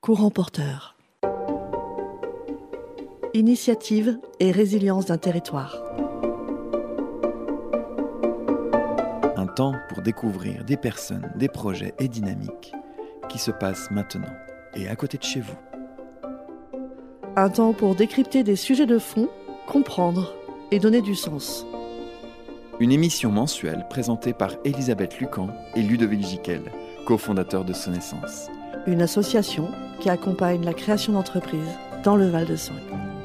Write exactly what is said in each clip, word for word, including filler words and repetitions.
Courant porteur. Initiative et résilience d'un territoire. Un temps pour découvrir des personnes, des projets et dynamiques qui se passent maintenant et à côté de chez vous. Un temps pour décrypter des sujets de fond, comprendre et donner du sens. Une émission mensuelle présentée par Elisabeth Lucan et Ludovic Giquel, cofondateurs de Sonnaissance. Une association qui accompagne la création d'entreprises dans le Val-de-Saône.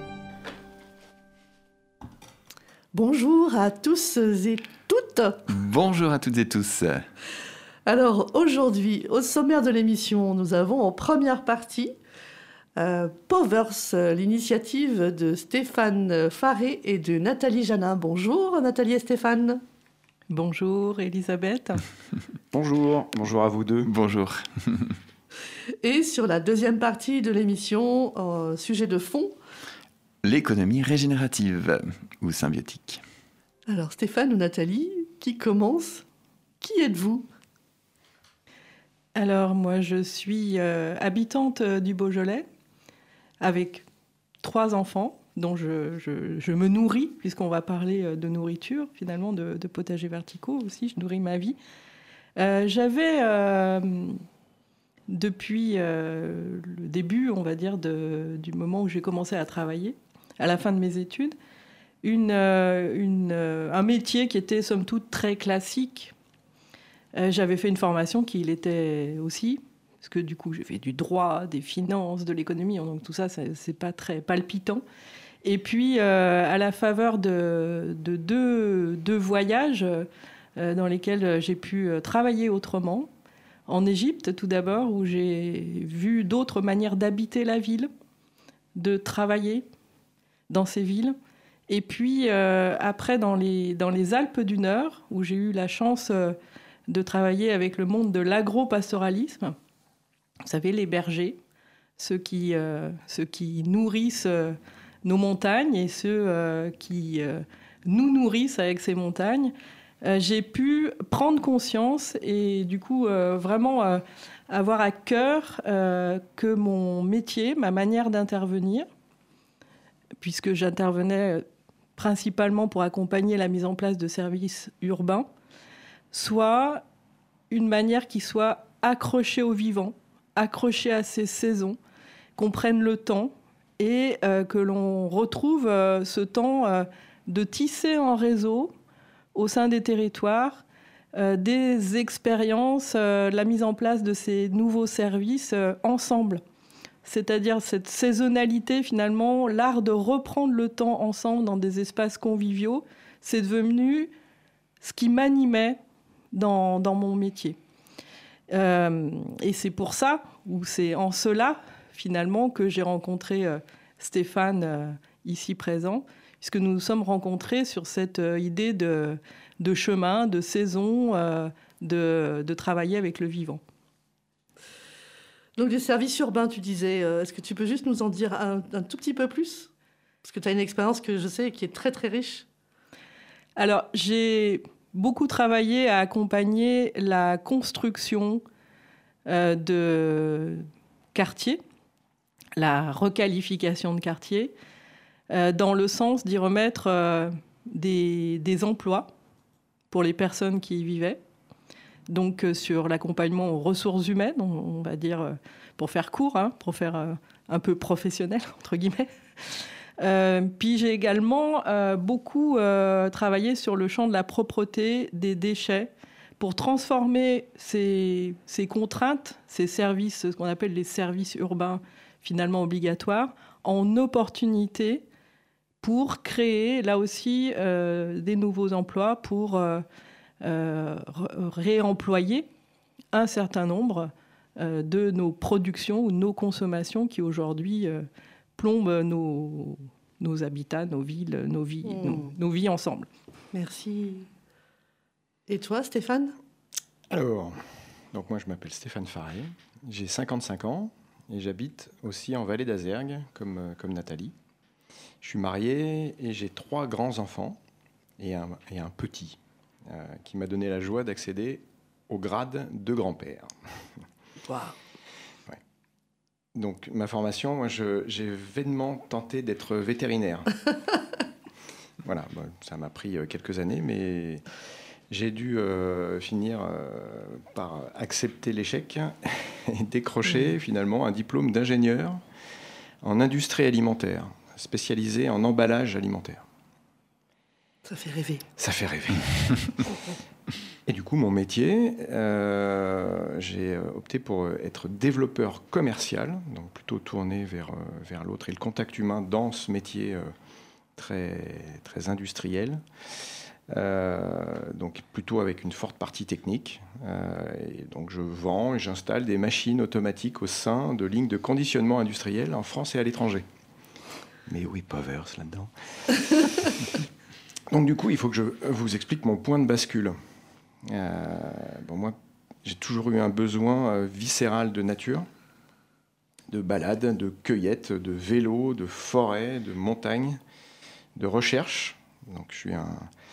Bonjour à tous et toutes. Bonjour à toutes et tous. Alors aujourd'hui, au sommaire de l'émission, nous avons en première partie euh, Powers, l'initiative de Stéphane Faré et de Nathalie Janin. Bonjour Nathalie et Stéphane. Bonjour Elisabeth. Bonjour, bonjour à vous deux. Bonjour. Et sur la deuxième partie de l'émission, euh, sujet de fond, l'économie régénérative ou symbiotique. Alors Stéphane ou Nathalie, qui commence? Qui êtes-vous? Alors moi je suis euh, habitante du Beaujolais avec trois enfants dont je, je, je me nourris, puisqu'on va parler de nourriture finalement, de, de potagers verticaux aussi, je nourris ma vie. Euh, j'avais euh, depuis euh, le début, on va dire, de, du moment où j'ai commencé à travailler, à la fin de mes études, une, une, un métier qui était somme toute très classique. Euh, j'avais fait une formation qui l'était aussi, parce que du coup j'ai fait du droit, des finances, de l'économie, donc tout ça c'est, c'est pas très palpitant. Et puis euh, à la faveur de, de deux, deux voyages euh, dans lesquels j'ai pu travailler autrement, en Égypte tout d'abord, où j'ai vu d'autres manières d'habiter la ville, de travailler dans ces villes. Et puis euh, après dans les, dans les Alpes du Nord, où j'ai eu la chance euh, de travailler avec le monde de l'agro-pastoralisme. Vous savez, les bergers, ceux qui, euh, ceux qui nourrissent euh, nos montagnes et ceux euh, qui euh, nous nourrissent avec ces montagnes. Euh, j'ai pu prendre conscience et du coup euh, vraiment euh, avoir à cœur euh, que mon métier, ma manière d'intervenir, puisque j'intervenais principalement pour accompagner la mise en place de services urbains, soit une manière qui soit accrochée au vivant, accrochée à ses saisons, qu'on prenne le temps et euh, que l'on retrouve euh, ce temps euh, de tisser en réseau au sein des territoires, euh, des expériences, euh, la mise en place de ces nouveaux services euh, ensemble. C'est-à-dire cette saisonnalité, finalement, l'art de reprendre le temps ensemble dans des espaces conviviaux, c'est devenu ce qui m'animait dans, dans mon métier. Euh, et c'est pour ça, ou c'est en cela, finalement, que j'ai rencontré euh, Stéphane, euh, ici présent, puisque nous nous sommes rencontrés sur cette euh, idée de, de chemin, de saison, euh, de, de travailler avec le vivant. Donc, les services urbains, tu disais, euh, est-ce que tu peux juste nous en dire un, un tout petit peu plus? Parce que tu as une expérience que je sais qui est très, très riche. Alors, j'ai beaucoup travaillé à accompagner la construction euh, de quartiers, la requalification de quartiers, euh, dans le sens d'y remettre euh, des, des emplois pour les personnes qui y vivaient. Donc euh, sur l'accompagnement aux ressources humaines, on, on va dire, euh, pour faire court, hein, pour faire euh, un peu professionnel, entre guillemets. Euh, puis j'ai également euh, beaucoup euh, travaillé sur le champ de la propreté des déchets pour transformer ces, ces contraintes, ces services, ce qu'on appelle les services urbains finalement obligatoires, en opportunités pour créer là aussi euh, des nouveaux emplois pour euh, euh, réemployer un certain nombre euh, de nos productions ou nos consommations qui aujourd'hui euh, plombent nos, nos habitats, nos villes, nos vies, mmh. nos, nos vies ensemble. Merci. Et toi, Stéphane? Alors, donc moi je m'appelle Stéphane Faré, j'ai cinquante-cinq ans et j'habite aussi en Vallée d'Azergues, comme, comme Nathalie. Je suis marié et j'ai trois grands-enfants et un, et un petit euh, qui m'a donné la joie d'accéder au grade de grand-père. Wow. Ouais. Donc, ma formation, moi, je, j'ai vainement tenté d'être vétérinaire. Voilà, bon, ça m'a pris quelques années, mais j'ai dû euh, finir euh, par accepter l'échec et décrocher mmh. finalement un diplôme d'ingénieur en industrie alimentaire, spécialisé en emballage alimentaire. Ça fait rêver. Ça fait rêver. Et du coup, mon métier, euh, j'ai opté pour être développeur commercial, donc plutôt tourné vers, vers l'autre et le contact humain dans ce métier euh, très, très industriel. Euh, donc plutôt avec une forte partie technique. Euh, et donc je vends et j'installe des machines automatiques au sein de lignes de conditionnement industriel en France et à l'étranger. Mais oui, Povers là-dedans. Donc du coup, il faut que je vous explique mon point de bascule. Euh, bon, moi, j'ai toujours eu un besoin euh, viscéral de nature, de balade, de cueillette, de vélo, de forêt, de montagne, de recherche. Donc je suis un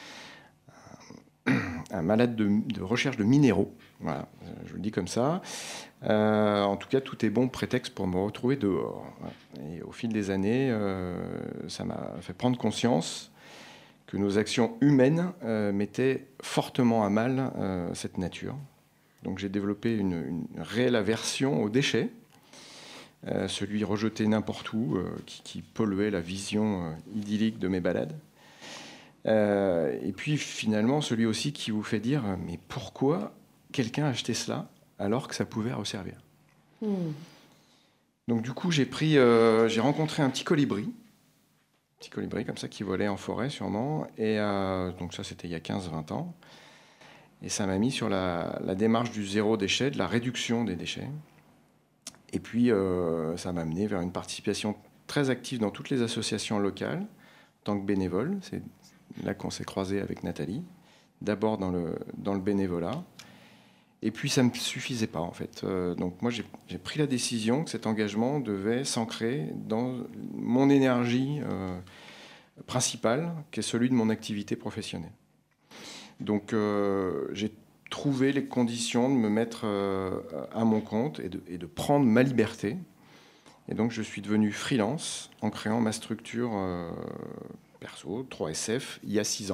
un malade de, de recherche de minéraux, voilà, je le dis comme ça. Euh, en tout cas, tout est bon prétexte pour me retrouver dehors. Et au fil des années, euh, ça m'a fait prendre conscience que nos actions humaines euh, mettaient fortement à mal euh, cette nature. Donc j'ai développé une, une réelle aversion aux déchets, euh, celui rejeté n'importe où, euh, qui, qui polluait la vision euh, idyllique de mes balades. Euh, et puis finalement celui aussi qui vous fait dire mais pourquoi quelqu'un a acheté cela alors que ça pouvait resservir. mmh. Donc du coup j'ai pris euh, j'ai rencontré un petit colibri petit colibri comme ça qui volait en forêt sûrement et euh, donc ça c'était il y a quinze vingt ans et ça m'a mis sur la, la démarche du zéro déchet, de la réduction des déchets et puis euh, ça m'a amené vers une participation très active dans toutes les associations locales en tant que bénévole. C'est là qu'on s'est croisé avec Nathalie, d'abord dans le, dans le bénévolat. Et puis ça ne me suffisait pas en fait. Euh, donc moi j'ai, j'ai pris la décision que cet engagement devait s'ancrer dans mon énergie euh, principale, qui est celui de mon activité professionnelle. Donc euh, j'ai trouvé les conditions de me mettre euh, à mon compte et de, et de prendre ma liberté. Et donc je suis devenu freelance en créant ma structure euh, perso, trois S F, il y a six ans.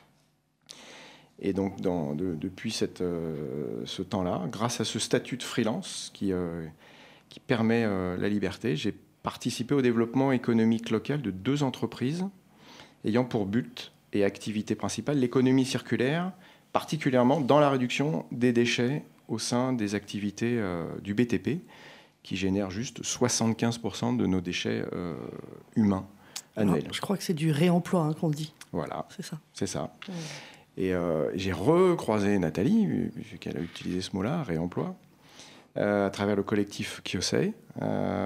Et donc, dans, de, depuis cette, euh, ce temps-là, grâce à ce statut de freelance qui, euh, qui permet euh, la liberté, j'ai participé au développement économique local de deux entreprises ayant pour but et activité principale l'économie circulaire, particulièrement dans la réduction des déchets au sein des activités euh, du B T P, qui génèrent juste soixante-quinze pour cent de nos déchets euh, humains. Annuel. Je crois que c'est du réemploi hein, qu'on dit. Voilà, c'est ça. C'est ça. Mmh. Et euh, j'ai recroisé Nathalie, vu qu'elle a utilisé ce mot-là, réemploi, euh, à travers le collectif Kyosei, euh,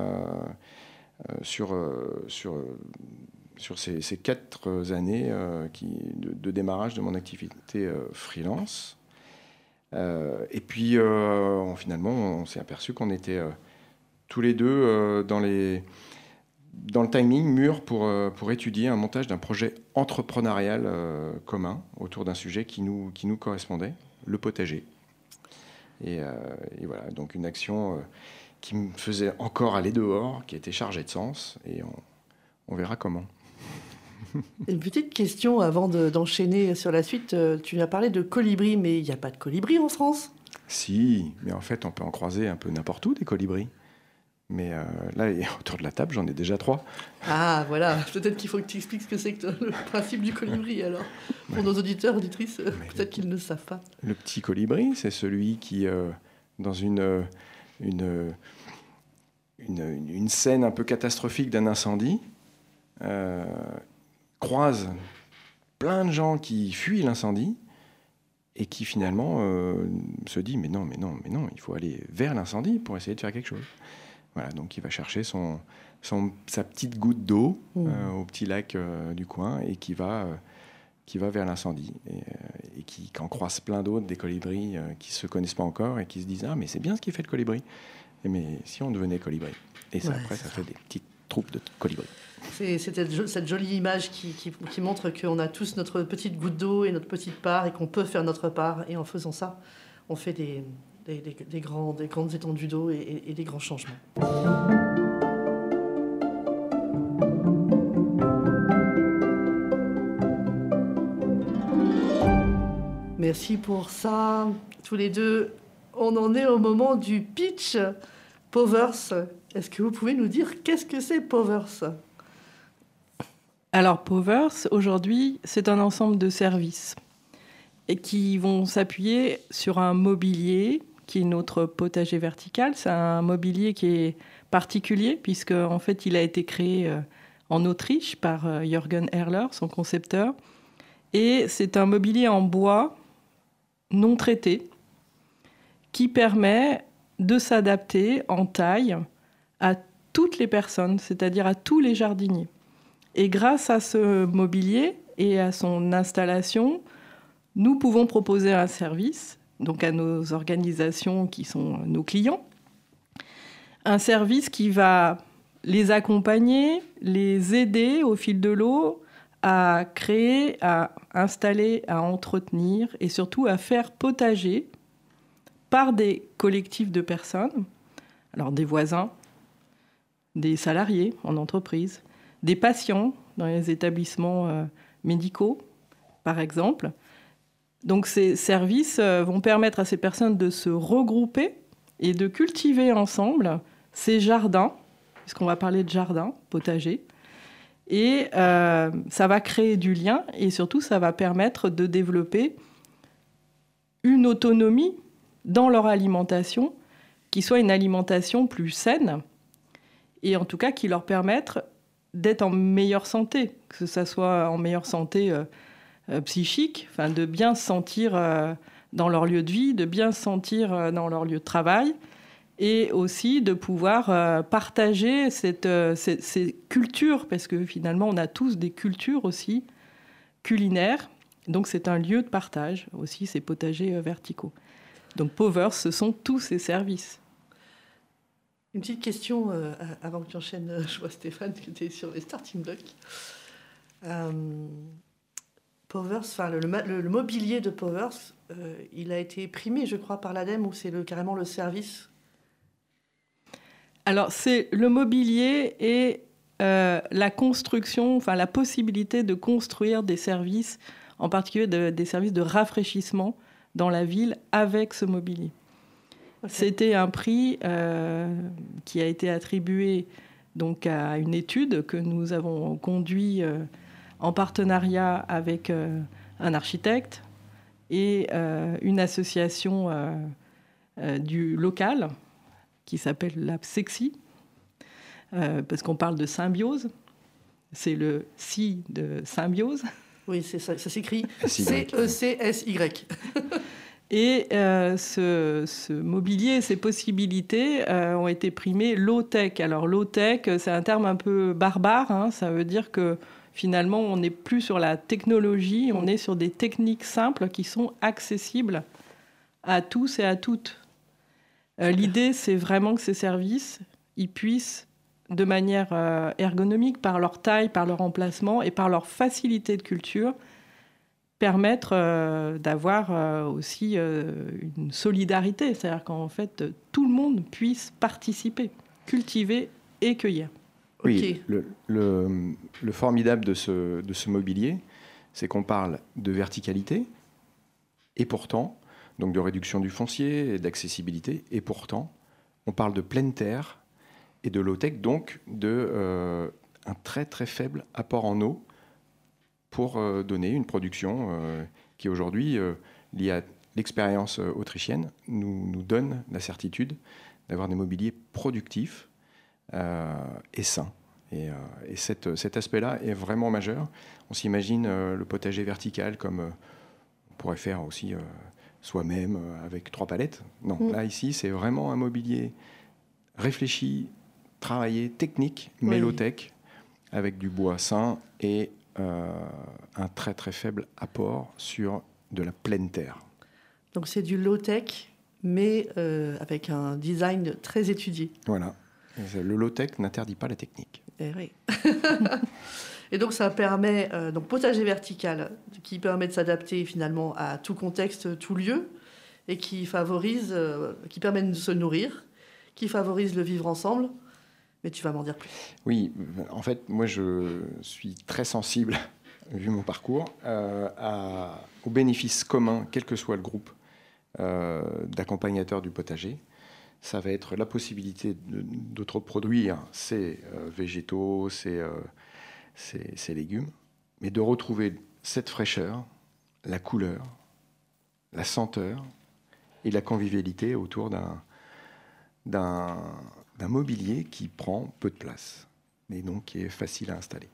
euh, sur, euh, sur, sur ces, ces quatre années euh, qui, de, de démarrage de mon activité euh, freelance. Euh, et puis, euh, on, finalement, on s'est aperçu qu'on était euh, tous les deux euh, dans les... dans le timing mûr pour, pour étudier un montage d'un projet entrepreneurial euh, commun autour d'un sujet qui nous, qui nous correspondait, le potager. Et, euh, et voilà, donc une action euh, qui me faisait encore aller dehors, qui était chargée de sens, et on, on verra comment. Une petite question avant de, d'enchaîner sur la suite. Tu as parlé de colibri, mais il n'y a pas de colibri en France ? Si, mais en fait, on peut en croiser un peu n'importe où, des colibris. Mais euh, là, autour de la table, j'en ai déjà trois. Ah, voilà. Peut-être qu'il faut que tu expliques ce que c'est que le principe du colibri, alors. Pour nos auditeurs, auditrices, Mais peut-être le, qu'ils ne savent pas. Le petit colibri, c'est celui qui, euh, dans une, une, une, une scène un peu catastrophique d'un incendie, euh, croise plein de gens qui fuient l'incendie et qui, finalement, euh, se dit « Mais non, mais non, mais non, il faut aller vers l'incendie pour essayer de faire quelque chose. » Voilà, donc il va chercher son, son, sa petite goutte d'eau mmh. euh, au petit lac euh, du coin et qui va, euh, qui va vers l'incendie. Et, euh, et qui en croise plein d'autres, des colibris euh, qui ne se connaissent pas encore et qui se disent « Ah, mais c'est bien ce qui fait le colibri. » Et mais si on devenait colibri. Et ça, ouais, après, ça, ça fait des petites troupes de colibris. C'est, c'est cette jolie image qui, qui, qui montre qu'on a tous notre petite goutte d'eau et notre petite part et qu'on peut faire notre part. Et en faisant ça, on fait des... Des, des, des, grands, des grandes étendues d'eau et, et, et des grands changements. Merci pour ça. Tous les deux, on en est au moment du pitch. Povers, est-ce que vous pouvez nous dire qu'est-ce que c'est Povers ? Alors Povers, aujourd'hui, c'est un ensemble de services et qui vont s'appuyer sur un mobilier qui est notre potager vertical. C'est un mobilier qui est particulier puisque en fait, il a été créé en Autriche par Jürgen Erler, son concepteur. Et c'est un mobilier en bois non traité qui permet de s'adapter en taille à toutes les personnes, c'est-à-dire à tous les jardiniers. Et grâce à ce mobilier et à son installation, nous pouvons proposer un service, donc à nos organisations qui sont nos clients, un service qui va les accompagner, les aider au fil de l'eau à créer, à installer, à entretenir et surtout à faire potager par des collectifs de personnes, alors des voisins, des salariés en entreprise, des patients dans les établissements euh, médicaux, par exemple. Donc ces services euh, vont permettre à ces personnes de se regrouper et de cultiver ensemble ces jardins, puisqu'on va parler de jardin, potager. Et euh, ça va créer du lien et surtout ça va permettre de développer une autonomie dans leur alimentation, qui soit une alimentation plus saine et en tout cas qui leur permette d'être en meilleure santé, que ce soit en meilleure santé euh, euh, psychique, enfin de bien se sentir euh, dans leur lieu de vie, de bien se sentir euh, dans leur lieu de travail, et aussi de pouvoir euh, partager cette, euh, ces, ces cultures, parce que finalement on a tous des cultures aussi culinaires, donc c'est un lieu de partage aussi, ces potagers euh, verticaux. Donc Povers, ce sont tous ces services. Une petite question euh, avant que tu enchaînes, je vois Stéphane qui était sur les starting blocks. Euh, Povers, enfin le, le, le mobilier de Povers, euh, il a été primé, je crois, par l'ADEME, ou c'est le, carrément le service ? Alors c'est le mobilier et euh, la construction, enfin la possibilité de construire des services, en particulier de, des services de rafraîchissement dans la ville avec ce mobilier. Okay. C'était un prix euh, qui a été attribué donc, à une étude que nous avons conduite euh, en partenariat avec euh, un architecte et euh, une association euh, euh, du local qui s'appelle la Sexy, euh, parce qu'on parle de symbiose. C'est le si de symbiose. Oui, c'est ça, ça s'écrit C E C S Y. Et euh, ce, ce mobilier, ces possibilités euh, ont été primées low-tech. Alors low-tech, c'est un terme un peu barbare. Hein, ça veut dire que finalement, on n'est plus sur la technologie, on est sur des techniques simples qui sont accessibles à tous et à toutes. Euh, l'idée, c'est vraiment que ces services, ils puissent, de manière euh, ergonomique, par leur taille, par leur emplacement et par leur facilité de culture, permettre euh, d'avoir euh, aussi euh, une solidarité, c'est-à-dire qu'en fait, tout le monde puisse participer, cultiver et cueillir. Oui, okay. le, le, le formidable de ce, de ce mobilier, c'est qu'on parle de verticalité, et pourtant, donc de réduction du foncier et d'accessibilité, et pourtant, on parle de pleine terre et de low-tech, donc de euh, un très très faible apport en eau, pour euh, donner une production euh, qui aujourd'hui, euh, liée à l'expérience euh, autrichienne, nous, nous donne la certitude d'avoir des mobiliers productifs euh, et sains. Et, euh, et cette, cet aspect-là est vraiment majeur. On s'imagine euh, le potager vertical comme euh, on pourrait faire aussi euh, soi-même euh, avec trois palettes. Non, mmh. Là, ici, c'est vraiment un mobilier réfléchi, travaillé, technique, oui. low-tech, avec du bois sain et Euh, un très très faible apport sur de la pleine terre. Donc c'est du low-tech, mais euh, avec un design très étudié. Voilà. Le low-tech n'interdit pas la technique. Et, oui. Et donc ça permet, euh, donc potager vertical, qui permet de s'adapter finalement à tout contexte, tout lieu, et qui favorise, euh, qui permet de se nourrir, qui favorise le vivre ensemble. Mais tu vas m'en dire plus. Oui, en fait, moi, je suis très sensible vu mon parcours, euh, à, au bénéfice commun, quel que soit le groupe euh, d'accompagnateurs du potager. Ça va être la possibilité de, de produire ces euh, végétaux, ces, euh, ces, ces légumes, mais de retrouver cette fraîcheur, la couleur, la senteur et la convivialité autour d'un, d'un, d'un mobilier qui prend peu de place, mais donc qui est facile à installer.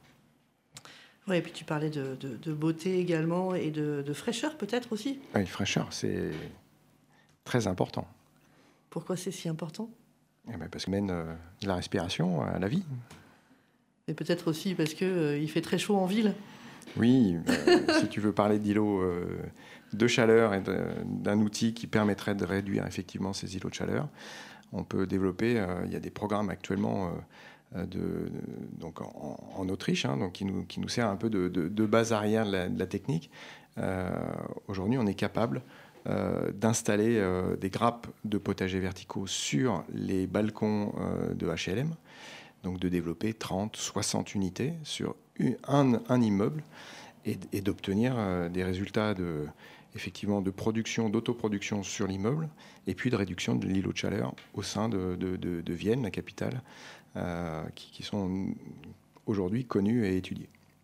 Oui, et puis tu parlais de, de, de beauté également et de, de fraîcheur peut-être aussi. Oui, fraîcheur, c'est très important. Pourquoi c'est si important ? Eh bien parce que mène euh, la respiration à la vie. Et peut-être aussi parce qu'il euh, fait très chaud en ville. Oui, euh, si tu veux parler d'îlots euh, de chaleur et de, d'un outil qui permettrait de réduire effectivement ces îlots de chaleur, on peut développer, euh, il y a des programmes actuellement euh, de, de, donc en, en Autriche, hein, donc qui, nous, qui nous sert un peu de, de, de base arrière de la, de la technique. Euh, aujourd'hui, on est capable euh, d'installer euh, des grappes de potagers verticaux sur les balcons euh, de H L M, donc de développer trente, soixante unités sur un, un immeuble et, et d'obtenir euh, des résultats de, effectivement, de production, d'autoproduction sur l'immeuble et puis de réduction de l'îlot de chaleur au sein de, de, de, de Vienne, la capitale, euh, qui, qui sont aujourd'hui connus et étudiés.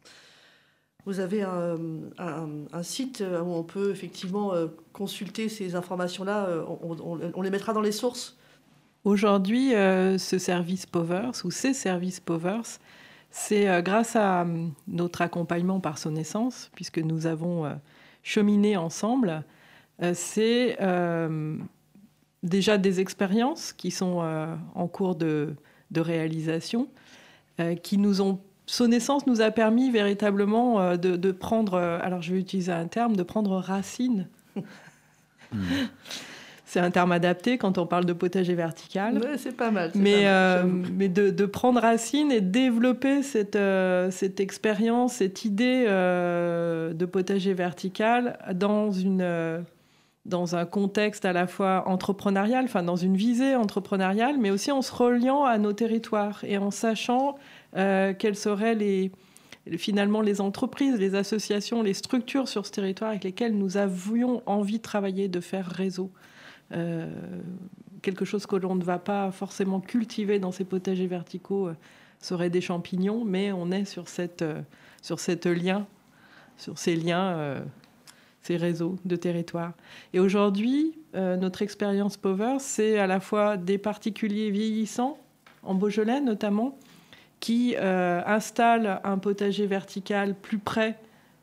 Vous avez un, un, un site où on peut effectivement consulter ces informations-là, on, on, on les mettra dans les sources. Aujourd'hui, euh, ce service Powers, ou ces services Powers, c'est euh, grâce à euh, notre accompagnement par Sonessence, puisque nous avons euh, cheminé ensemble, euh, c'est euh, déjà des expériences qui sont euh, en cours de, de réalisation, euh, qui nous ont... Sonessence nous a permis véritablement euh, de, de prendre, euh, alors je vais utiliser un terme, de prendre racine. Mmh. C'est un terme adapté quand on parle de potager vertical. Ouais, c'est pas mal. C'est mais pas mal, euh, mais de, de prendre racine et développer cette, euh, cette expérience, cette idée euh, de potager vertical dans, une, euh, dans un contexte à la fois entrepreneurial, enfin dans une visée entrepreneuriale, mais aussi en se reliant à nos territoires et en sachant euh, quelles seraient les, finalement les entreprises, les associations, les structures sur ce territoire avec lesquelles nous avions envie de travailler, de faire réseau. Euh, quelque chose que l'on ne va pas forcément cultiver dans ces potagers verticaux euh, serait des champignons, mais on est sur cette, euh, sur cette lien, sur ces liens, euh, ces réseaux de territoire. Et aujourd'hui, euh, notre expérience Powers, c'est à la fois des particuliers vieillissants, en Beaujolais notamment, qui euh, installent un potager vertical plus près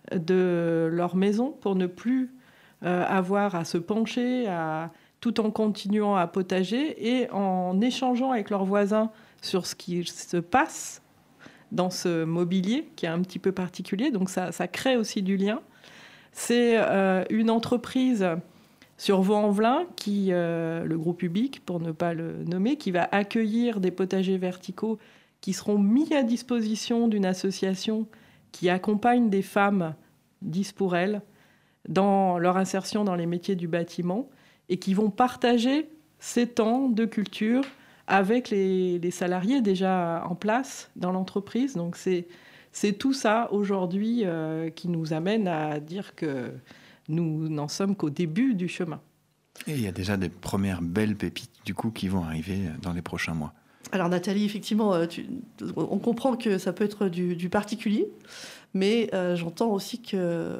de leur maison pour ne plus euh, avoir à se pencher, à tout en continuant à potager et en échangeant avec leurs voisins sur ce qui se passe dans ce mobilier qui est un petit peu particulier. Donc ça, ça crée aussi du lien. C'est euh, une entreprise sur Vaux-en-Velin, qui, euh, le groupe Ubique, pour ne pas le nommer, qui va accueillir des potagers verticaux qui seront mis à disposition d'une association qui accompagne des femmes, dix pour elles, dans leur insertion dans les métiers du bâtiment, et qui vont partager ces temps de culture avec les, les salariés déjà en place dans l'entreprise. Donc c'est, c'est tout ça aujourd'hui euh, qui nous amène à dire que nous n'en sommes qu'au début du chemin. Et il y a déjà des premières belles pépites du coup qui vont arriver dans les prochains mois. Alors Nathalie, effectivement, tu, on comprend que ça peut être du, du particulier, mais euh, j'entends aussi que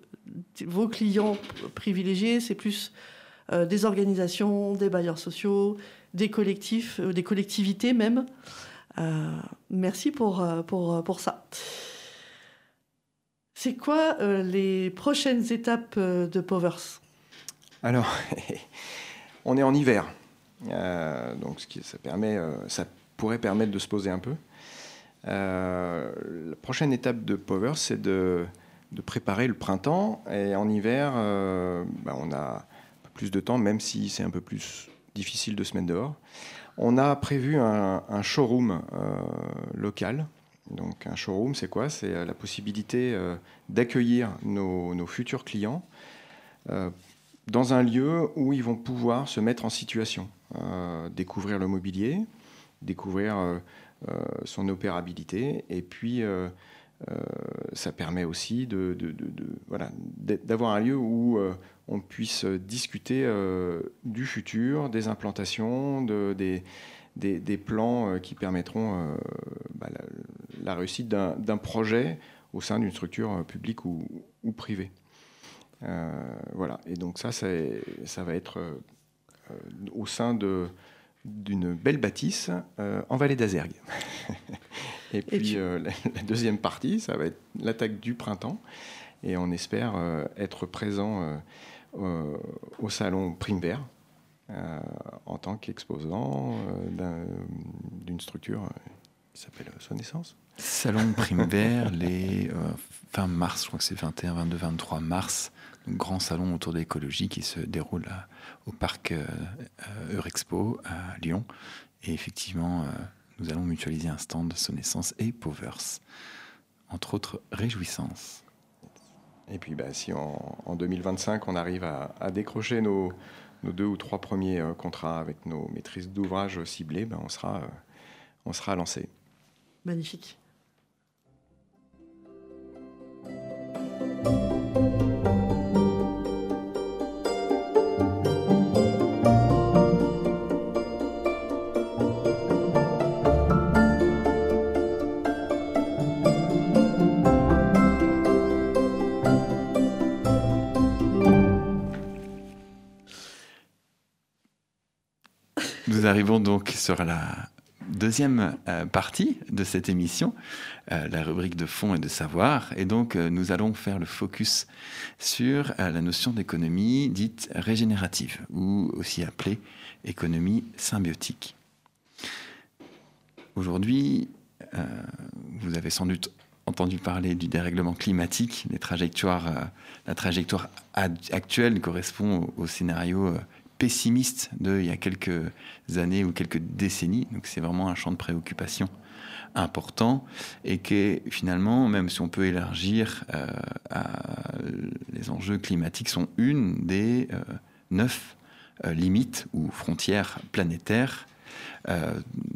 vos clients privilégiés, c'est plus euh, des organisations, des bailleurs sociaux, des collectifs, euh, des collectivités même. Euh, merci pour, pour, pour ça. C'est quoi euh, les prochaines étapes de Powers ? Alors, on est en hiver. Euh, donc ce qui, ça, permet, euh, ça pourrait permettre de se poser un peu. Euh, la prochaine étape de Powers, c'est de, de préparer le printemps. Et en hiver, euh, bah, on a plus de temps, même si c'est un peu plus difficile de se mettre dehors. On a prévu un, un showroom euh, local. Donc un showroom, c'est quoi ? C'est la possibilité euh, d'accueillir nos, nos futurs clients euh, dans un lieu où ils vont pouvoir se mettre en situation, euh, découvrir le mobilier, découvrir euh, euh, son opérabilité, et puis euh, euh, ça permet aussi de, de, de, de, voilà, d'avoir un lieu où euh, on puisse discuter euh, du futur, des implantations, de, des, des, des plans euh, qui permettront euh, bah, la, la réussite d'un, d'un projet au sein d'une structure publique ou, ou privée. Euh, voilà. Et donc ça, c'est, ça va être euh, au sein de, d'une belle bâtisse euh, en vallée d'Azergues. Et puis Et tu... euh, la, la deuxième partie, ça va être l'attaque du printemps. Et on espère euh, être présent euh, euh, au salon Primevert euh, en tant qu'exposant euh, d'un, d'une structure euh, qui s'appelle Sonnaissance. Salon Primevert, les euh, fin mars, je crois que c'est vingt et un, vingt-deux, vingt-trois mars, un grand salon autour de l'écologie qui se déroule à, au parc euh, Eurexpo à Lyon. Et effectivement, euh, nous allons mutualiser un stand Sonnaissance et Povers, entre autres réjouissances. Et puis bah, si en, en deux mille vingt-cinq, on arrive à, à décrocher nos, nos deux ou trois premiers euh, contrats avec nos maîtrises d'ouvrage ciblées, bah, on sera, euh, on sera lancé. Magnifique. Nous arrivons donc sur la deuxième euh, partie de cette émission, euh, la rubrique de fond et de savoir. Et donc, euh, nous allons faire le focus sur euh, la notion d'économie dite régénérative, ou aussi appelée économie symbiotique. Aujourd'hui, euh, vous avez sans doute entendu parler du dérèglement climatique. Les trajectoires, euh, la trajectoire ad- actuelle correspond au, au scénario euh, pessimiste d'il y a quelques années ou quelques décennies. Donc c'est vraiment un champ de préoccupation important et qui finalement, même si on peut élargir euh, à, les enjeux climatiques, sont une des euh, neuf euh, limites ou frontières planétaires euh,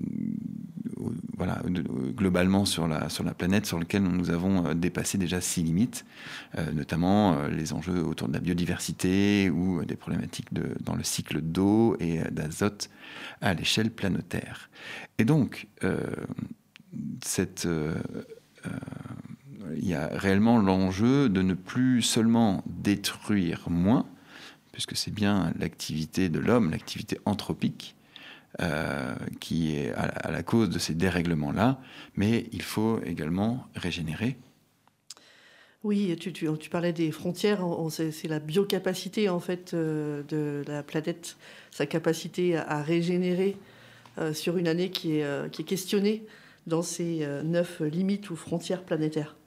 voilà, globalement sur la, sur la planète, sur lequel nous avons dépassé déjà six limites, euh, notamment euh, les enjeux autour de la biodiversité ou des problématiques de, dans le cycle d'eau et d'azote à l'échelle planétaire. Et donc, euh, cette, euh, euh, il y a réellement l'enjeu de ne plus seulement détruire moins, puisque c'est bien l'activité de l'homme, l'activité anthropique, Euh, qui est à la, à la cause de ces dérèglements-là, mais il faut également régénérer. Oui, tu, tu, tu parlais des frontières, on, c'est, c'est la biocapacité en fait euh, de la planète, sa capacité à, à régénérer euh, sur une année qui est, euh, qui est questionnée dans ces euh, neuf limites ou frontières planétaires.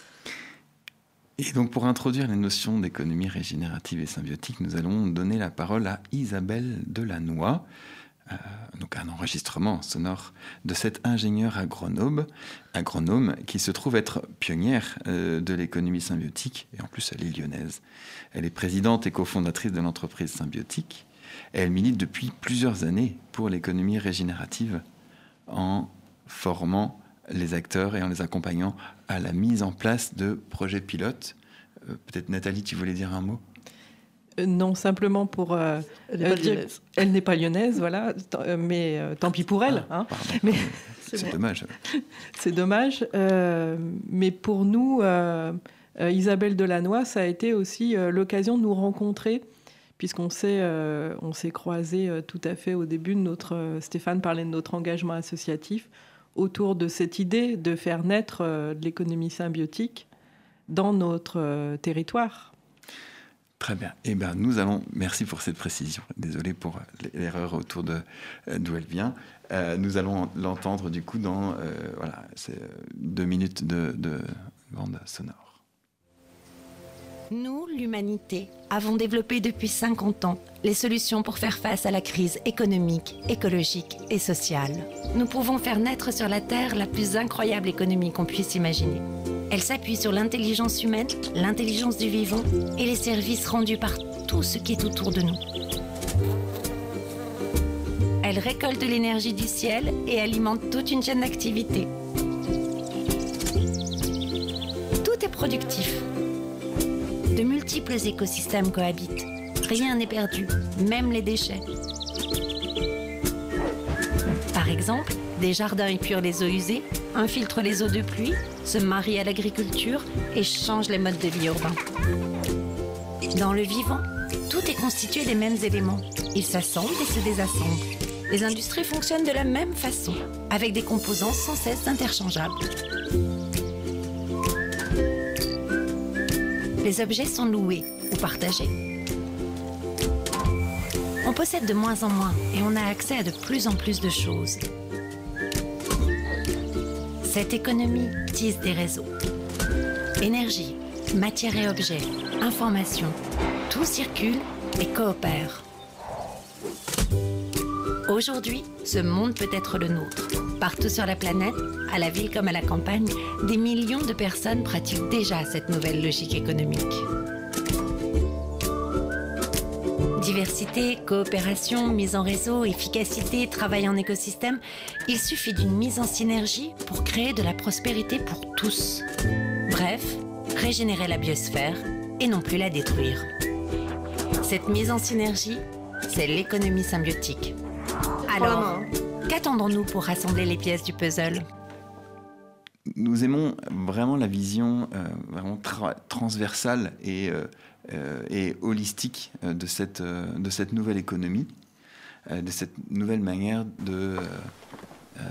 Et donc pour introduire les notions d'économie régénérative et symbiotique, nous allons donner la parole à Isabelle Delannoy, Euh, donc un enregistrement sonore de cette ingénieure agronome, agronome qui se trouve être pionnière euh, de l'économie symbiotique, et en plus elle est lyonnaise. Elle est présidente et cofondatrice de l'entreprise Symbiotique, et elle milite depuis plusieurs années pour l'économie régénérative en formant les acteurs et en les accompagnant à la mise en place de projets pilotes. Euh, peut-être Nathalie, tu voulais dire un mot ? Non, simplement pour euh, elle n'est pas dire, lyonnaise. Elle n'est pas lyonnaise, voilà, mais euh, tant pis pour elle. Ah, hein. pardon, mais c'est c'est dommage. C'est dommage. Euh, mais pour nous, euh, euh, Isabelle Delannoy, ça a été aussi euh, l'occasion de nous rencontrer, puisqu'on s'est, euh, on s'est croisés euh, tout à fait au début de notre... Euh, Stéphane parlait de notre engagement associatif autour de cette idée de faire naître euh, de l'économie symbiotique dans notre euh, territoire. Très bien. Eh bien, nous allons... Merci pour cette précision. Désolé pour l'erreur autour de euh, d'où elle vient. Euh, nous allons l'entendre du coup dans euh, voilà, c'est deux minutes de, de bande sonore. Nous, l'humanité, avons développé depuis cinquante ans les solutions pour faire face à la crise économique, écologique et sociale. Nous pouvons faire naître sur la Terre la plus incroyable économie qu'on puisse imaginer. Elle s'appuie sur l'intelligence humaine, l'intelligence du vivant et les services rendus par tout ce qui est autour de nous. Elle récolte l'énergie du ciel et alimente toute une chaîne d'activités. productif. De multiples écosystèmes cohabitent. Rien n'est perdu, même les déchets. Par exemple, des jardins épurent les eaux usées, infiltrent les eaux de pluie, se marient à l'agriculture et changent les modes de vie urbains. Dans le vivant, tout est constitué des mêmes éléments. Ils s'assemblent et se désassemblent. Les industries fonctionnent de la même façon, avec des composants sans cesse interchangeables. Les objets sont loués ou partagés. On possède de moins en moins et on a accès à de plus en plus de choses. Cette économie tisse des réseaux. Énergie, matière et objets, information, tout circule et coopère. Aujourd'hui, ce monde peut être le nôtre. Partout sur la planète, à la ville comme à la campagne, des millions de personnes pratiquent déjà cette nouvelle logique économique. Diversité, coopération, mise en réseau, efficacité, travail en écosystème, il suffit d'une mise en synergie pour créer de la prospérité pour tous. Bref, régénérer la biosphère et non plus la détruire. Cette mise en synergie, c'est l'économie symbiotique. Alors, qu'attendons-nous pour rassembler les pièces du puzzle ? Nous aimons vraiment la vision euh, vraiment tra- transversale et, euh, euh, et holistique euh, de, cette, euh, de cette nouvelle économie, euh, de cette nouvelle manière de, euh,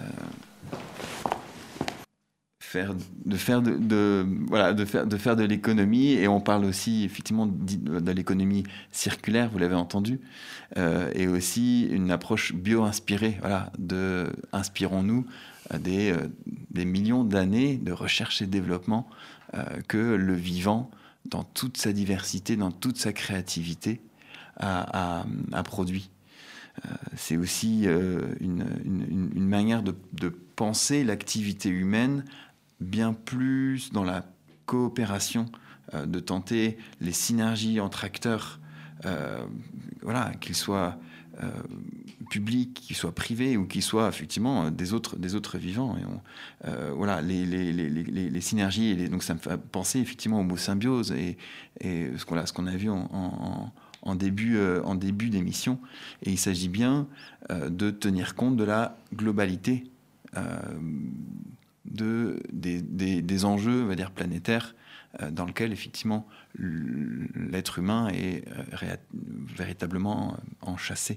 faire, de faire de, de, voilà, de faire, de faire de l'économie. Et on parle aussi effectivement de, de l'économie circulaire, vous l'avez entendu, euh, et aussi une approche bio-inspirée. Voilà, de inspirons-nous Des, euh, des millions d'années de recherche et développement euh, que le vivant, dans toute sa diversité, dans toute sa créativité, a, a, a produit. Euh, c'est aussi euh, une, une, une manière de, de penser l'activité humaine bien plus dans la coopération, euh, de tenter les synergies entre acteurs, euh, voilà, qu'ils soient Euh, public, qu'il soit privé ou qu'il soit effectivement des autres, des autres vivants. Et on, euh, voilà, les, les, les, les, les synergies, et les, donc ça me fait penser effectivement au mot symbiose et, et ce, qu'on a, ce qu'on a vu en, en, en début, euh, en début d'émission. Et il s'agit bien euh, de tenir compte de la globalité euh, de, des, des, des enjeux, on va dire, planétaires euh, dans lesquels effectivement l'être humain est euh, ré- véritablement enchâssé.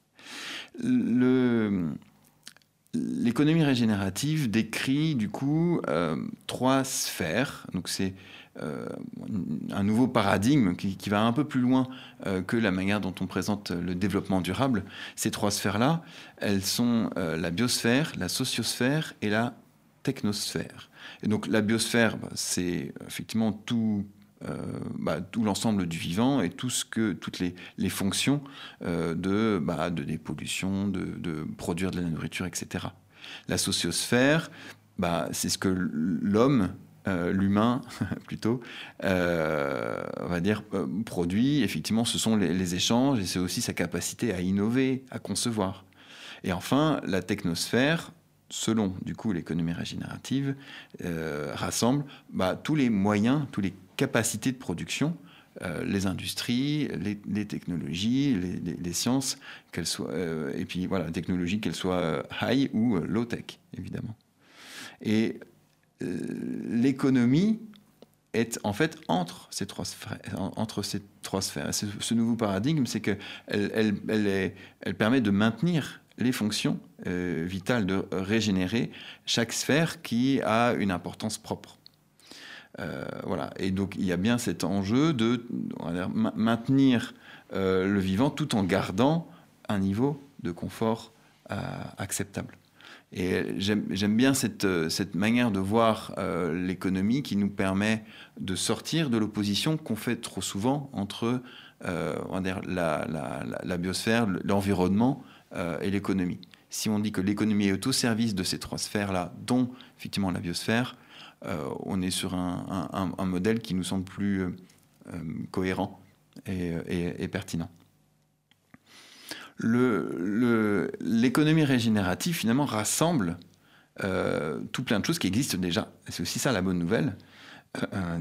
Le, l'économie régénérative décrit du coup euh, trois sphères. Donc c'est euh, un nouveau paradigme qui, qui va un peu plus loin euh, que la manière dont on présente le développement durable. Ces trois sphères-là, elles sont euh, la biosphère, la sociosphère et la technosphère. Et donc la biosphère, bah, c'est effectivement tout Euh, bah, tout l'ensemble du vivant et tout ce que, toutes les, les fonctions euh, de, bah, de dépollution, de, de produire de la nourriture, et cetera. La sociosphère, bah, c'est ce que l'homme, euh, l'humain plutôt, euh, on va dire, euh, produit. Effectivement, ce sont les, les échanges et c'est aussi sa capacité à innover, à concevoir. Et enfin, la technosphère, selon du coup l'économie régénérative, euh, rassemble bah, tous les moyens, tous les capacités de production, euh, les industries, les, les technologies, les, les, les sciences, qu'elles soient, euh, et puis voilà, technologies, qu'elles soient euh, high ou euh, low-tech, évidemment. Et euh, l'économie est en fait entre ces trois sphères. Entre ces trois sphères. Ce, ce nouveau paradigme, c'est qu'elle elle, elle est, elle permet de maintenir les fonctions euh, vitales, de régénérer chaque sphère qui a une importance propre. Euh, voilà. Et donc, il y a bien cet enjeu de on va dire, ma- maintenir euh, le vivant tout en gardant un niveau de confort euh, acceptable. Et j'aime, j'aime bien cette, cette manière de voir euh, l'économie qui nous permet de sortir de l'opposition qu'on fait trop souvent entre euh, on va dire, la, la, la, la biosphère, l'environnement euh, et l'économie. Si on dit que l'économie est au service de ces trois sphères-là, dont effectivement la biosphère, euh, on est sur un, un, un modèle qui nous semble plus euh, cohérent et, et, et pertinent. Le, le, l'économie régénérative, finalement, rassemble euh, tout plein de choses qui existent déjà. Et c'est aussi ça la bonne nouvelle. euh,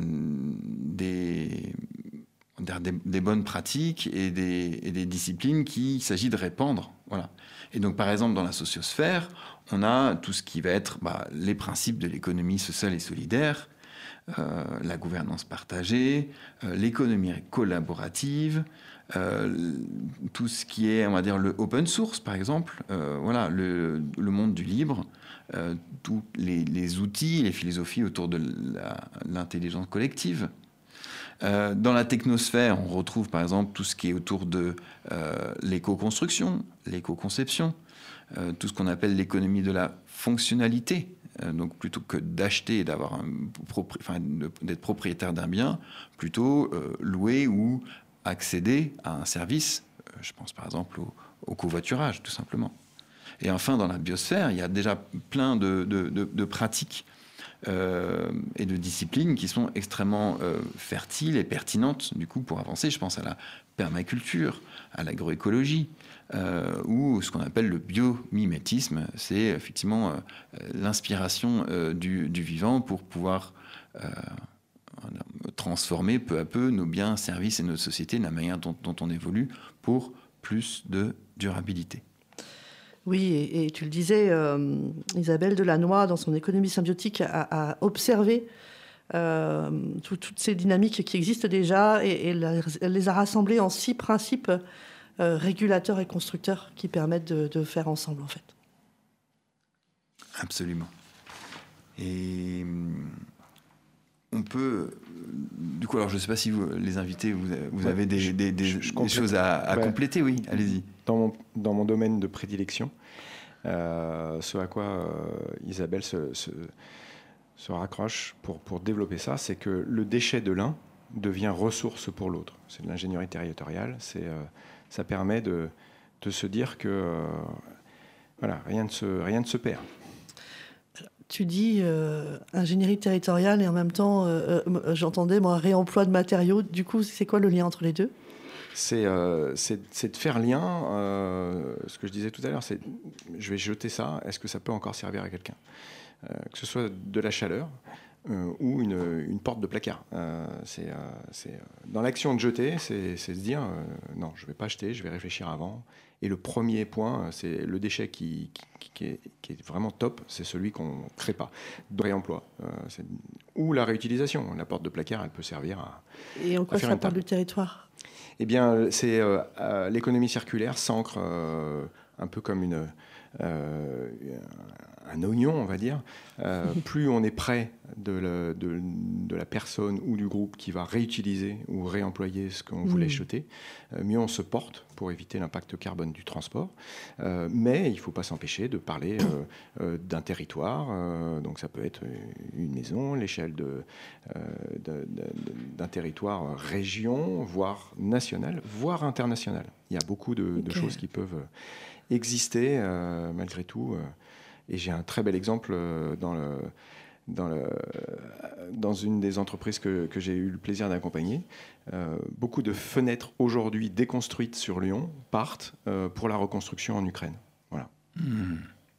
des, des, des bonnes pratiques et des, et des disciplines qu'il s'agit de répandre. Voilà. Et donc, par exemple, dans la sociosphère, on a tout ce qui va être bah, les principes de l'économie sociale et solidaire, euh, la gouvernance partagée, euh, l'économie collaborative, euh, tout ce qui est, on va dire, le open source, par exemple, euh, voilà, le, le monde du libre, euh, tous les, les outils, les philosophies autour de la, l'intelligence collective. Euh, dans la technosphère, on retrouve par exemple tout ce qui est autour de euh, l'éco-construction, l'éco-conception, euh, tout ce qu'on appelle l'économie de la fonctionnalité. Euh, donc plutôt que d'acheter et d'avoir un propri- enfin, d'être propriétaire d'un bien, plutôt euh, louer ou accéder à un service. Euh, je pense par exemple au, au covoiturage, tout simplement. Et enfin, dans la biosphère, il y a déjà plein de, de, de, de pratiques Euh, et de disciplines qui sont extrêmement euh, fertiles et pertinentes du coup pour avancer. Je pense à la permaculture, à l'agroécologie euh, ou ce qu'on appelle le biomimétisme. C'est effectivement euh, l'inspiration euh, du, du vivant pour pouvoir euh, transformer peu à peu nos biens, services et notre société, la manière dont, dont on évolue pour plus de durabilité. Oui, et, et tu le disais, euh, Isabelle Delannoy, dans son économie symbiotique, a, a observé euh, tout, toutes ces dynamiques qui existent déjà et, et la, elle les a rassemblées en six principes euh, régulateurs et constructeurs qui permettent de, de faire ensemble, en fait. Absolument. Et on peut... Du coup, alors je ne sais pas si vous, les invités, vous, vous ouais, avez des, je, des, des, je, je des choses à, à ouais. compléter. Oui, allez-y. Dans mon, dans mon domaine de prédilection, euh, ce à quoi euh, Isabelle se, se, se raccroche pour, pour développer ça, c'est que le déchet de l'un devient ressource pour l'autre. C'est de l'ingénierie territoriale. C'est, euh, ça permet de, de se dire que euh, voilà, rien ne se, rien ne se perd. Tu dis euh, ingénierie territoriale et en même temps, euh, euh, j'entendais moi réemploi de matériaux. Du coup, c'est quoi le lien entre les deux ? C'est, euh, c'est, c'est de faire lien. Euh, ce que je disais tout à l'heure, c'est je vais jeter ça. Est-ce que ça peut encore servir à quelqu'un ? euh, Que ce soit de la chaleur euh, ou une, une porte de placard. Euh, c'est, euh, c'est, dans l'action de jeter, c'est, c'est se dire euh, non, je ne vais pas jeter, je vais réfléchir avant. Et le premier point, c'est le déchet qui, qui, qui, est, qui est vraiment top, c'est celui qu'on ne crée pas. De réemploi. Euh, c'est, ou la réutilisation. La porte de placard, elle peut servir à. Et en quoi ça parle du territoire ? Eh bien, c'est, euh, euh, l'économie circulaire s'ancre euh, un peu comme une, euh, un oignon, on va dire. Euh, plus on est près de, le, de, de la personne ou du groupe qui va réutiliser ou réemployer ce qu'on mmh. voulait jeter, euh, mieux on se porte pour éviter l'impact carbone du transport. Euh, mais il ne faut pas s'empêcher de parler euh, euh, d'un territoire. Euh, donc ça peut être une maison, l'échelle de, euh, de, de, d'un territoire région, voire national, voire international. Il y a beaucoup de, okay. de choses qui peuvent exister euh, malgré tout. Euh, et j'ai un très bel exemple euh, dans, le, dans, le, dans une des entreprises que, que j'ai eu le plaisir d'accompagner. Euh, beaucoup de fenêtres aujourd'hui déconstruites sur Lyon partent euh, pour la reconstruction en Ukraine. Voilà. Mmh.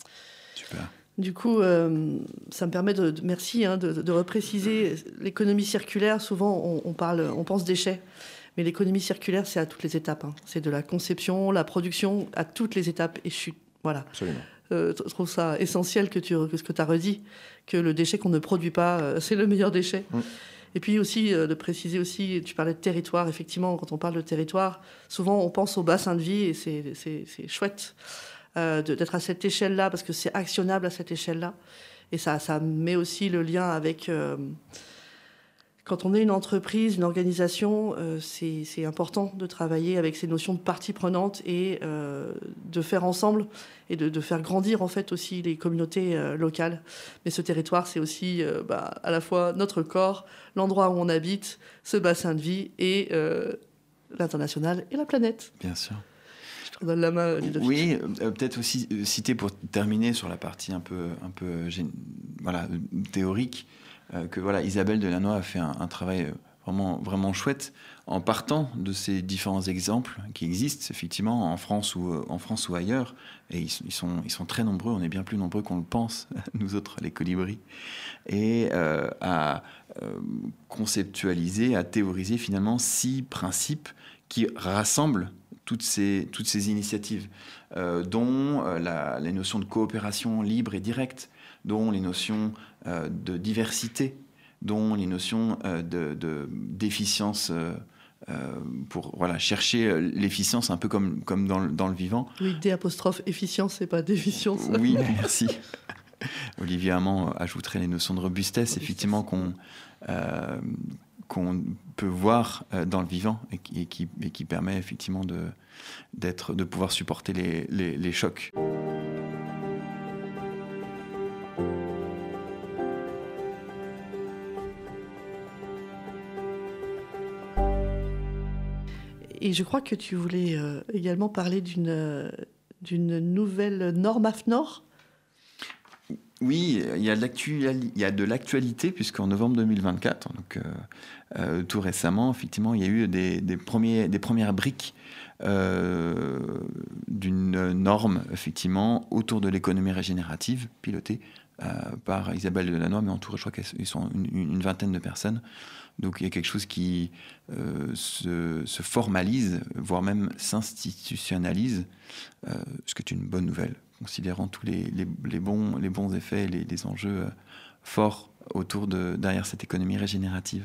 Super. Du coup, euh, ça me permet de, de merci hein, de, de repréciser l'économie circulaire. Souvent, on, on parle, on pense déchets. Mais l'économie circulaire, c'est à toutes les étapes. Hein. C'est de la conception, la production, à toutes les étapes. Et je suis... Voilà. Absolument. Euh, je trouve ça essentiel que, tu, que ce que tu as redit, que le déchet qu'on ne produit pas, euh, c'est le meilleur déchet. Mmh. Et puis aussi, euh, de préciser aussi, tu parlais de territoire. Effectivement, quand on parle de territoire, souvent, on pense au bassin de vie et c'est, c'est, c'est chouette euh, de, d'être à cette échelle-là parce que c'est actionnable à cette échelle-là. Et ça, ça met aussi le lien avec... Euh, Quand on est une entreprise, une organisation, euh, c'est, c'est important de travailler avec ces notions de parties prenantes et euh, de faire ensemble et de, de faire grandir en fait aussi les communautés euh, locales. Mais ce territoire, c'est aussi euh, bah, à la fois notre corps, l'endroit où on habite, ce bassin de vie et euh, l'international et la planète. Bien sûr. Je te donne la main, Ludovic. Oui, euh, peut-être aussi euh, citer pour terminer sur la partie un peu, un peu gén- voilà, théorique. Euh, que voilà, Isabelle Delannoy a fait un, un travail vraiment, vraiment chouette, en partant de ces différents exemples qui existent, effectivement, en France ou, en France ou ailleurs. Et ils, ils, sont, ils sont très nombreux, on est bien plus nombreux qu'on le pense, nous autres, les colibris. Et euh, à euh, conceptualiser, à théoriser finalement six principes qui rassemblent toutes ces, toutes ces initiatives, euh, dont euh, la, les notions de coopération libre et directe, dont les notions euh, de diversité, dont les notions euh, de, de, d'efficience, euh, euh, pour voilà, chercher l'efficience un peu comme, comme dans, le, dans le vivant. Oui, D apostrophe efficience, c'est pas déficience. Oui, merci. Olivier Hamon ajouterait les notions de robustesse, robustesse. effectivement, qu'on, euh, qu'on peut voir dans le vivant et qui, et qui, et qui permet effectivement de, d'être, de pouvoir supporter les, les, les chocs. Et je crois que tu voulais euh, également parler d'une, euh, d'une nouvelle norme A F N O R. Oui, il y a de, l'actu... il y a de l'actualité, puisqu'en novembre deux mille vingt-quatre, donc, euh, euh, tout récemment, effectivement, il y a eu des, des, premiers, des premières briques euh, d'une norme, effectivement, autour de l'économie régénérative, pilotée euh, par Isabelle Delannoy, mais entourée, je crois qu'ils sont une, une vingtaine de personnes. Donc il y a quelque chose qui euh, se, se formalise, voire même s'institutionnalise, euh, ce qui est une bonne nouvelle, considérant tous les, les, les, bons, les bons effets et les, les enjeux euh, forts autour de, derrière cette économie régénérative.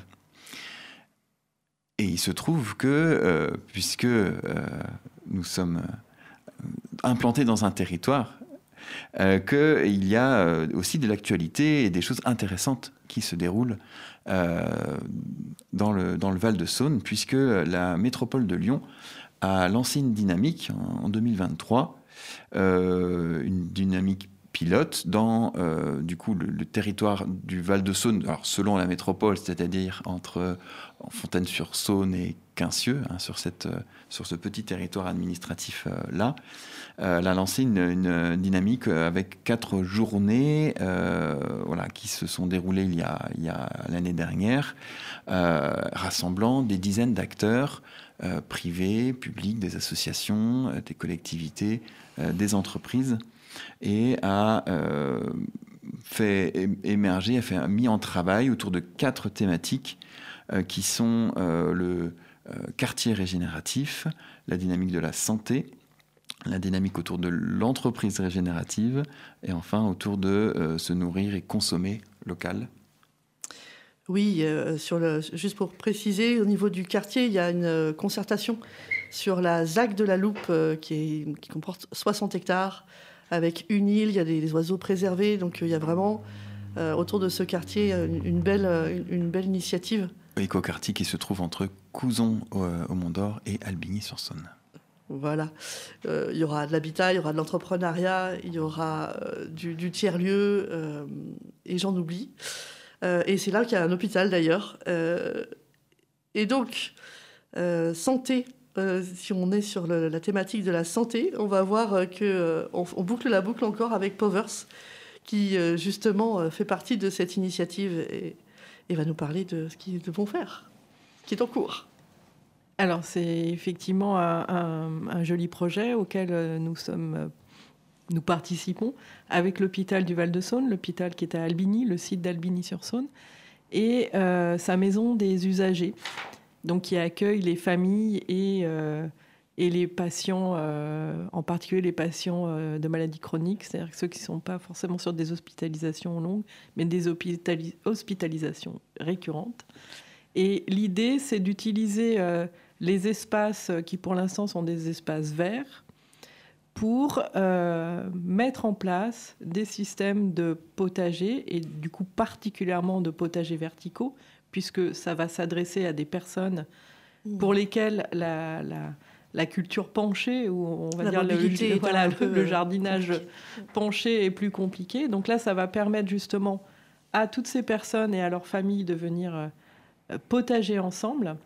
Et il se trouve que, euh, puisque euh, nous sommes implantés dans un territoire, euh, qu'il y a euh, aussi de l'actualité et des choses intéressantes qui se déroulent euh, dans le, dans le Val-de-Saône, puisque la métropole de Lyon a lancé une dynamique en, en deux mille vingt-trois, euh, une dynamique pilote dans euh, du coup, le, le territoire du Val-de-Saône, alors selon la métropole, c'est-à-dire entre Fontaine-sur-Saône et Quincieux, hein, sur, cette, sur ce petit territoire administratif-là. Euh, elle a lancé une, une dynamique avec quatre journées euh, voilà, qui se sont déroulées il y a, il y a l'année dernière, euh, rassemblant des dizaines d'acteurs euh, privés, publics, des associations, euh, des collectivités, euh, des entreprises, et a euh, fait émerger, a fait, mis en travail autour de quatre thématiques euh, qui sont euh, le euh, quartier régénératif, la dynamique de la santé, la dynamique autour de l'entreprise régénérative et enfin autour de euh, se nourrir et consommer local. Oui, euh, sur le, juste pour préciser, au niveau du quartier, il y a une concertation sur la Z A C de la Loupe euh, qui, est, qui comporte soixante hectares avec une île, il y a des, des oiseaux préservés, donc euh, il y a vraiment euh, autour de ce quartier une, une, belle, une, une belle initiative. Écoquartier qui se trouve entre Couzon au, au Mont-d'Or et Albigny-sur-Saône. Voilà, euh, il y aura de l'habitat, il y aura de l'entrepreneuriat, il y aura euh, du, du tiers-lieu, euh, et j'en oublie. Euh, et c'est là qu'il y a un hôpital d'ailleurs. Euh, et donc, euh, santé, euh, si on est sur le, la thématique de la santé, on va voir euh, qu'on euh, on boucle la boucle encore avec Povers, qui euh, justement euh, fait partie de cette initiative et, et va nous parler de ce qu'ils vont faire, qui est en cours. Alors, c'est effectivement un, un, un joli projet auquel nous, sommes, nous participons avec l'hôpital du Val-de-Saône, l'hôpital qui est à Albigny, le site d'Albigny-sur-Saône, et euh, sa maison des usagers, donc qui accueille les familles et, euh, et les patients, euh, en particulier les patients euh, de maladies chroniques, c'est-à-dire ceux qui ne sont pas forcément sur des hospitalisations longues, mais des hospitalis- hospitalisations récurrentes. Et l'idée, c'est d'utiliser euh, les espaces qui, pour l'instant, sont des espaces verts pour euh, mettre en place des systèmes de potagers, et du coup particulièrement de potagers verticaux, puisque ça va s'adresser à des personnes pour lesquelles la, la, la culture penchée, ou on va la dire le, voilà, le, le jardinage compliqué. penché est plus compliqué. Donc là, ça va permettre justement à toutes ces personnes et à leurs familles de venir euh, potager ensemble,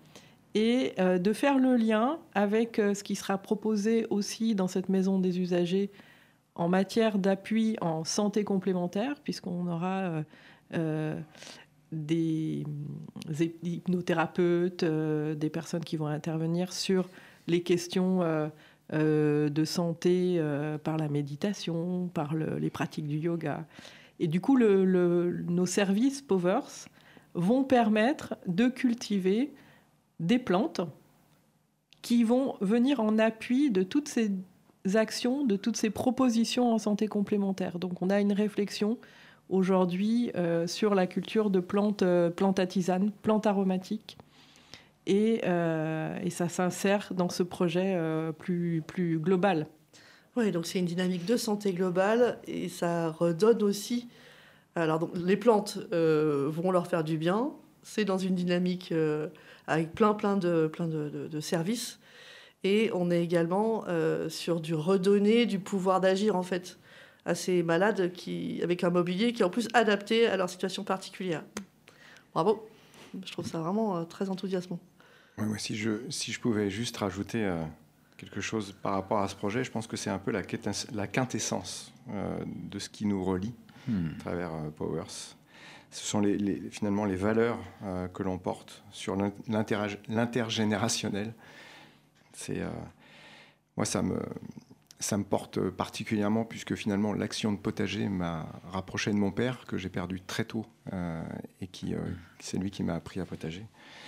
et euh, de faire le lien avec euh, ce qui sera proposé aussi dans cette maison des usagers en matière d'appui en santé complémentaire, puisqu'on aura euh, euh, des, des hypnothérapeutes, euh, des personnes qui vont intervenir sur les questions euh, euh, de santé euh, par la méditation, par le, les pratiques du yoga. Et du coup, le, le, nos services Povers vont permettre de cultiver des plantes qui vont venir en appui de toutes ces actions, de toutes ces propositions en santé complémentaire. Donc on a une réflexion aujourd'hui euh, sur la culture de plantes, euh, plantes à tisane, plantes aromatiques. Et, euh, et ça s'insère dans ce projet euh, plus, plus global. Oui, donc c'est une dynamique de santé globale et ça redonne aussi... Alors donc, les plantes euh, vont leur faire du bien. C'est dans une dynamique euh, avec plein, plein, de, plein de, de, de services. Et on est également euh, sur du redonner, du pouvoir d'agir, en fait, à ces malades qui, avec un mobilier qui est en plus adapté à leur situation particulière. Bravo. Je trouve ça vraiment euh, très enthousiasmant. Oui, moi, si, je, si je pouvais juste rajouter euh, quelque chose par rapport à ce projet, je pense que c'est un peu la, la quintessence euh, de ce qui nous relie hmm. à travers euh, Povers. Ce sont les, les, finalement les valeurs euh, que l'on porte sur l'intergénérationnel. C'est, euh, moi, ça me, ça me porte particulièrement puisque finalement l'action de potager m'a rapproché de mon père que j'ai perdu très tôt euh, et qui, euh, c'est lui qui m'a appris à potager.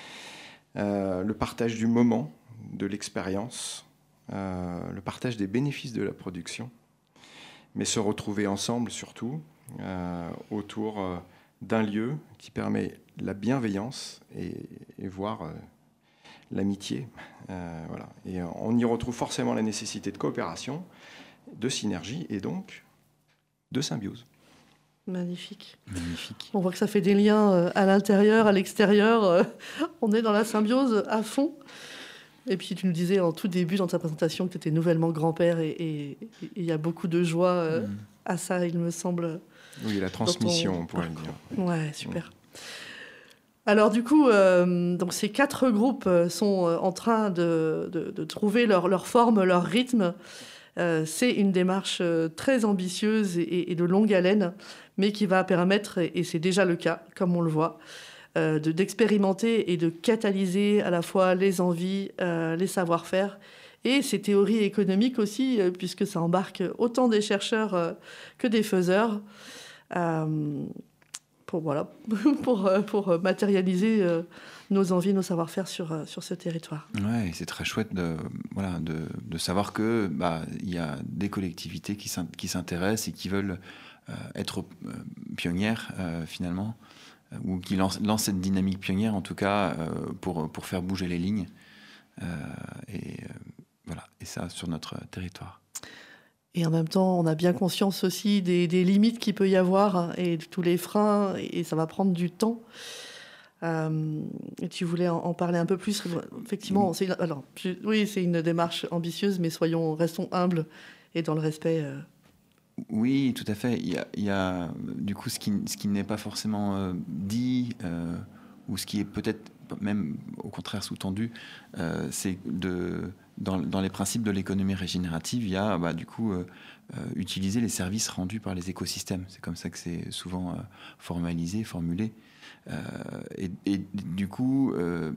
Euh, le partage du moment, de l'expérience, euh, le partage des bénéfices de la production, mais se retrouver ensemble surtout euh, autour euh, d'un lieu qui permet la bienveillance et, et voire euh, l'amitié. Euh, voilà. Et on y retrouve forcément la nécessité de coopération, de synergie et donc de symbiose. Magnifique. Magnifique. On voit que ça fait des liens à l'intérieur, à l'extérieur. On est dans la symbiose à fond. Et puis tu nous disais en tout début dans ta présentation que tu étais nouvellement grand-père et il y a beaucoup de joie mmh. à ça, il me semble. Oui, la transmission, on pourrait le dire. Ouais, super. Mmh. Alors du coup, euh, donc ces quatre groupes sont en train de, de, de trouver leur, leur forme, leur rythme. Euh, c'est une démarche très ambitieuse et, et de longue haleine, mais qui va permettre, et c'est déjà le cas, comme on le voit, euh, de, d'expérimenter et de catalyser à la fois les envies, euh, les savoir-faire et ces théories économiques aussi, euh, puisque ça embarque autant des chercheurs euh, que des faiseurs. Euh, pour, voilà, pour, pour matérialiser euh, nos envies, nos savoir-faire sur, euh, sur ce territoire. Ouais, c'est très chouette de, voilà, de, de savoir que bah, y a des collectivités qui, qui s'intéressent et qui veulent euh, être euh, pionnières, euh, finalement, euh, ou qui lancent, lancent cette dynamique pionnière, en tout cas, euh, pour, pour faire bouger les lignes. Euh, et, euh, voilà, et ça, sur notre territoire. Et en même temps, on a bien conscience aussi des, des limites qu'il peut y avoir et de tous les freins, et ça va prendre du temps. Euh, et tu voulais en, en parler un peu plus. Effectivement, c'est une, alors, je, oui, c'est une démarche ambitieuse, mais soyons, restons humbles et dans le respect. Euh... Oui, tout à fait. Il y a, il y a du coup ce qui, ce qui n'est pas forcément euh, dit, euh, ou ce qui est peut-être même au contraire sous-tendu, euh, c'est de... Dans, dans les principes de l'économie régénérative, il y a bah, du coup euh, euh, utiliser les services rendus par les écosystèmes. C'est comme ça que c'est souvent euh, formalisé, formulé. Euh, et, et du coup, euh,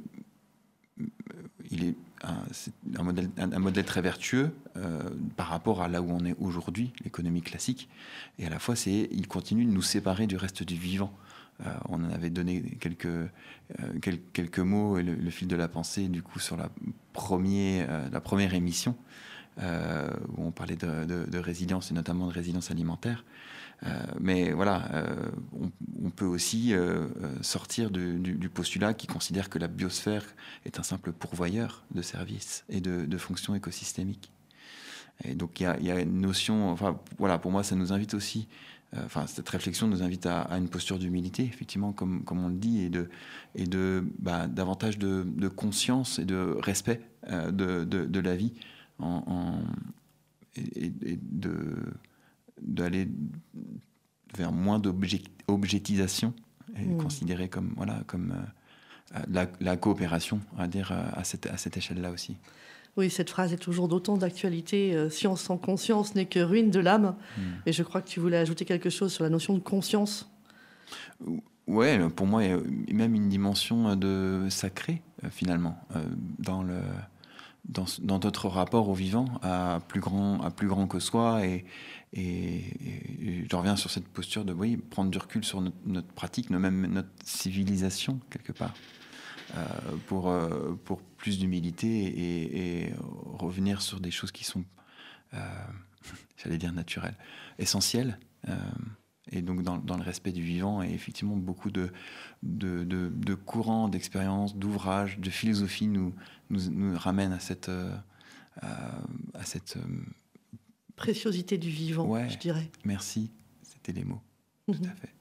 il est un, c'est un, modèle, un, un modèle très vertueux euh, par rapport à là où on est aujourd'hui, l'économie classique. Et à la fois, c'est, il continue de nous séparer du reste du vivant. Euh, on en avait donné quelques, euh, quelques, quelques mots et le, le fil de la pensée du coup sur la, premier, euh, la première émission euh, où on parlait de, de, de résilience et notamment de résilience alimentaire. Euh, mais voilà, euh, on, on peut aussi euh, sortir de, du, du postulat qui considère que la biosphère est un simple pourvoyeur de services et de, de fonctions écosystémiques. Et donc il y a, y a une notion, enfin voilà, pour moi ça nous invite aussi. Enfin, cette réflexion nous invite à, à une posture d'humilité, effectivement, comme, comme on le dit, et, de, et de, bah, davantage de, de conscience et de respect euh, de, de, de la vie, en, en, et, et de, d'aller vers moins d'objectisation, et mmh. considérer comme, voilà, comme euh, la, la coopération, on va dire, à cette, à cette échelle-là aussi. Oui, cette phrase est toujours d'autant d'actualité. Euh, science sans conscience n'est que ruine de l'âme. Mmh. Mais je crois que tu voulais ajouter quelque chose sur la notion de conscience. Ouais, pour moi, il y a même une dimension de sacré, euh, finalement, euh, dans, le, dans, dans notre rapport au vivant, à plus grand, à plus grand que soi. Et, et, et je reviens sur cette posture de oui, prendre du recul sur notre, notre pratique, même notre civilisation, quelque part, euh, pour, euh, pour plus d'humilité et, et revenir sur des choses qui sont, euh, j'allais dire naturelles, essentielles. Euh, Et donc, dans, dans le respect du vivant, et effectivement, beaucoup de, de, de, de courants, d'expériences, d'ouvrages, de philosophie nous, nous, nous ramènent à cette, euh, à cette euh, préciosité du vivant, ouais, je dirais. Merci, c'était les mots, Mmh. tout à fait.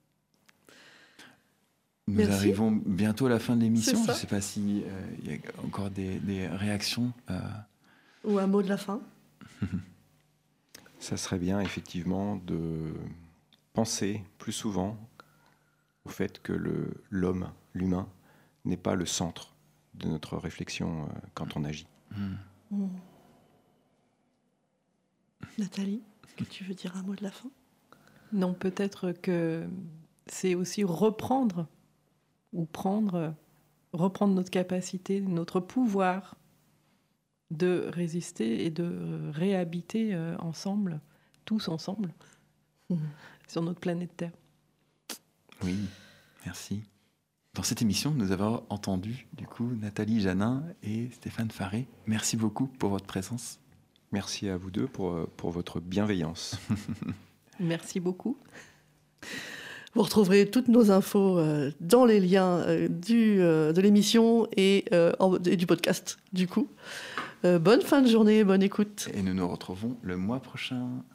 Nous Merci. arrivons bientôt à la fin de l'émission. C'est Je ça. ne sais pas s'il euh, y a encore des, des réactions. Euh... Ou un mot de la fin. Ça serait bien, effectivement, de penser plus souvent au fait que le, l'homme, l'humain, n'est pas le centre de notre réflexion euh, quand on agit. Mmh. Mmh. Nathalie, est-ce que tu veux dire un mot de la fin? Non, peut-être que c'est aussi reprendre ou prendre, reprendre notre capacité, notre pouvoir de résister et de réhabiter euh, ensemble, tous ensemble, mmh. sur notre planète Terre. Oui, merci. Dans cette émission, nous avons entendu du coup Nathalie Janin et Stéphane Faré. Merci beaucoup pour votre présence. Merci à vous deux pour, pour votre bienveillance. Merci beaucoup. Vous retrouverez toutes nos infos euh, dans les liens euh, du, euh, de l'émission et, euh, en, et du podcast, du coup. Euh, bonne fin de journée, bonne écoute. Et nous nous retrouvons le mois prochain.